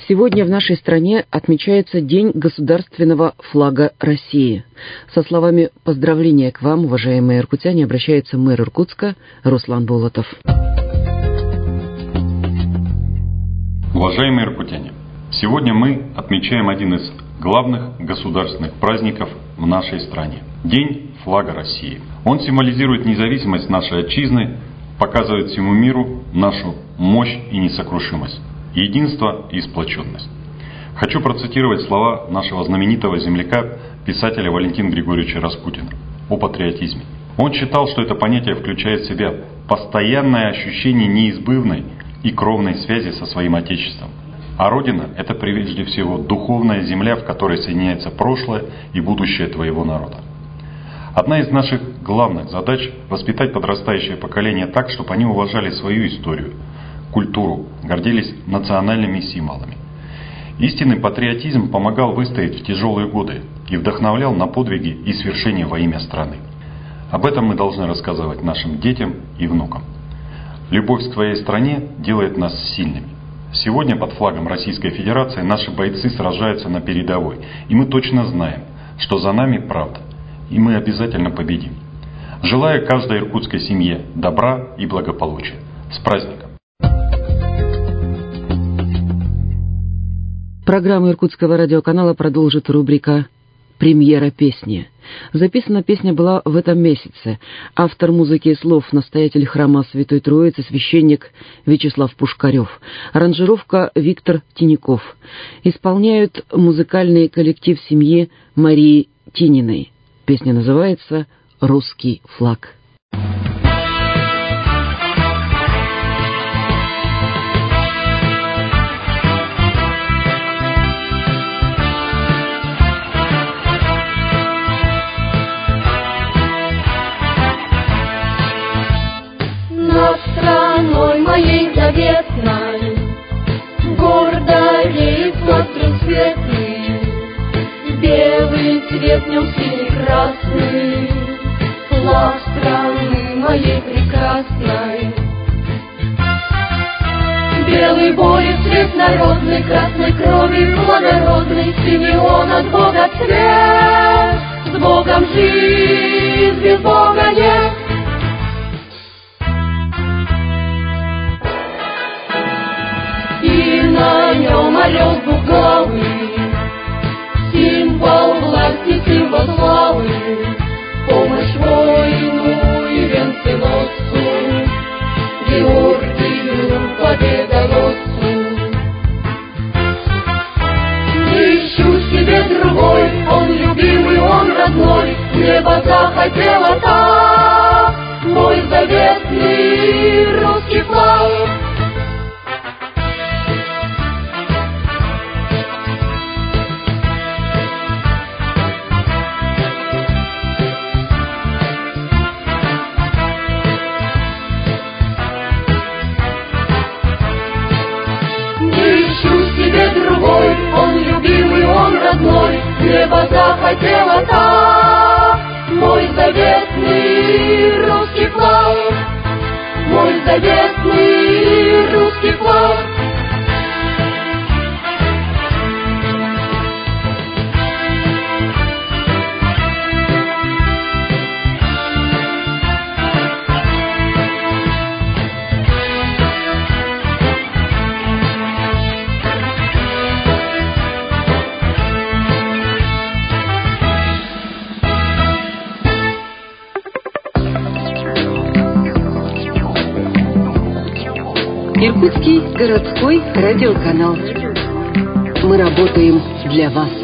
Сегодня в нашей стране отмечается День государственного флага России. Со словами поздравления к вам, уважаемые иркутяне, обращается мэр Иркутска Руслан Болотов. Уважаемые иркутяне, сегодня мы отмечаем один из главных государственных праздников в нашей стране – День флага России. Он символизирует независимость нашей отчизны, показывает всему миру нашу мощь и несокрушимость, единство и сплоченность. Хочу процитировать слова нашего знаменитого земляка, писателя Валентина Григорьевича Распутина о патриотизме. Он считал, что это понятие включает в себя постоянное ощущение неизбывной и кровной связи со своим Отечеством. А Родина – это прежде всего духовная земля, в которой соединяется прошлое и будущее твоего народа. Одна из наших главных задач – воспитать подрастающее поколение так, чтобы они уважали свою историю, культуру, гордились национальными символами. Истинный патриотизм помогал выстоять в тяжелые годы и вдохновлял на подвиги и свершения во имя страны. Об этом мы должны рассказывать нашим детям и внукам. Любовь к своей стране делает нас сильными. Сегодня под флагом Российской Федерации наши бойцы сражаются на передовой, и мы точно знаем, что за нами правда, и мы обязательно победим. Желаю каждой иркутской семье добра и благополучия. С праздником! Программу Иркутского радиоканала продолжит рубрика «Премьера песни». Записана песня была в этом месяце. Автор музыки и слов — настоятель храма Святой Троицы, священник Вячеслав Пушкарев. Аранжировка — Виктор Тиняков. Исполняют музыкальный коллектив семьи Марии Тининой. Песня называется «Русский флаг». Над страной моей заветной гордо реет флаг трехцветный, белый цвет в нем синий красный, флаг страны моей прекрасной. Белый борет цвет народный, красной крови благородный, синий он от Бога цвет, с Богом жизнь, без Бога нет. И на нем орел двуглавый, символ власти, символ славы, помощь воину и венценосцу, Георгию победоносцу. Не ищу себе другой, он любимый, он родной, небо захотело так, мой заветный русский флаг. Небо захотело так, мой заветный русский флаг, мой заветный русский флаг. Иркутский городской радиоканал. Мы работаем для вас.